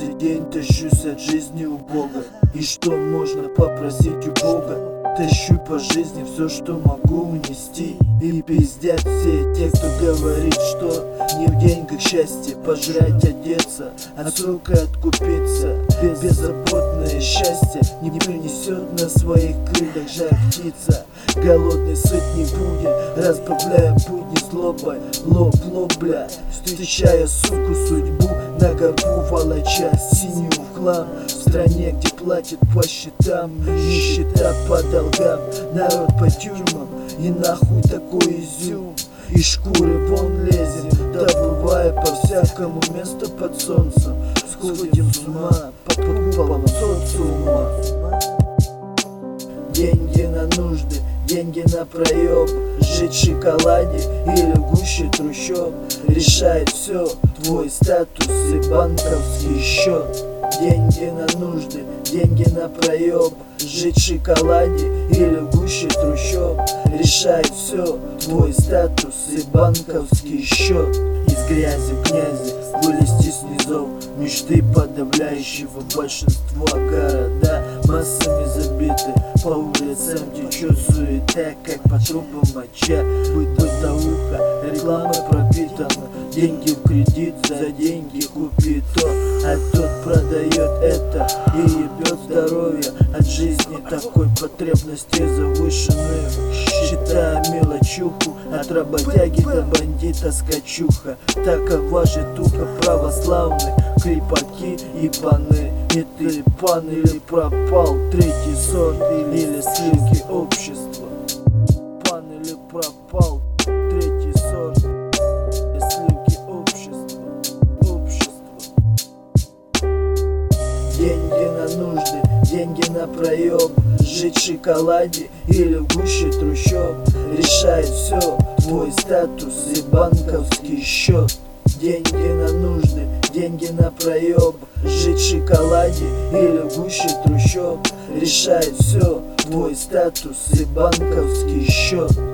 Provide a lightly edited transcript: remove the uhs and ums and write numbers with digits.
Каждый день тащусь от жизни у Бога. И что можно попросить у Бога? Тащу по жизни все, что могу унести. И пиздят все те, кто говорит, что не в деньгах счастье, пожрать, одеться, от срока откупиться. Беззаботное счастье не принесет на своих крыльях жар птица. Голодный сыт не будет, разбавляя будни злобой. Лоб, бля, встречая суку судьбу на горбу волоча синюю в хлам. В стране, где платят по счетам, нищета по долгам, народ по тюрьмам. И нахуй такой изюм, из шкуры вон лезем, добывая по-всякому место под солнцем. Сходим с ума под куполом социума. Деньги на нужды, деньги на проеб. Жить в шоколаде или в гуще трущоб решает все, твой статус и банковский счет. Деньги на нужды, деньги на проеб. Жить в шоколаде или в гуще трущоб решает все, твой статус и банковский счет. Из грязи в князи вылезти с низов, мечты подавляющего большинства города массами забиты, по улицам течет суета, как по трубам моча. Бытовуха, реклама пропитана, деньги в кредит, за деньги купи то, а тот продает это и ебет здоровье от жизни такой потребности завышенные. Считая мелочуху, от работяги до бандита скачуха. Такова же туха православных, крепаки и паны. Не ты пан или пропал, третий сорт или сливки общества. Пан или пропал, третий сорт или сливки общества. Деньги на нужды, деньги на проеб. Жить в шоколаде или в гуще трущоб решает все, твой статус и банковский счет. Деньги на нужды, деньги на проеб. Жить в шоколаде или в гуще трущоб решает все, твой статус и банковский счет.